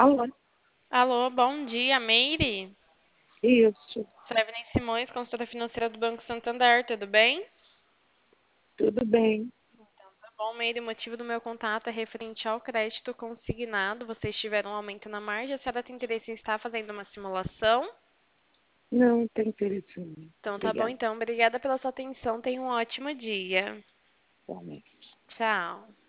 Alô, Alô, bom dia, Meire. isso, Sou Evelyn Simões, consultora financeira do Banco Santander, tudo bem? tudo bem? Tá bom, Meire, o motivo do meu contato é referente ao crédito consignado. Vocês tiveram um aumento na margem, a senhora tem interesse em estar fazendo uma simulação? Não, tem interesse não. Então tá bom, Obrigada, então. Obrigada pela sua atenção, tenha um ótimo dia. realmente. Tchau.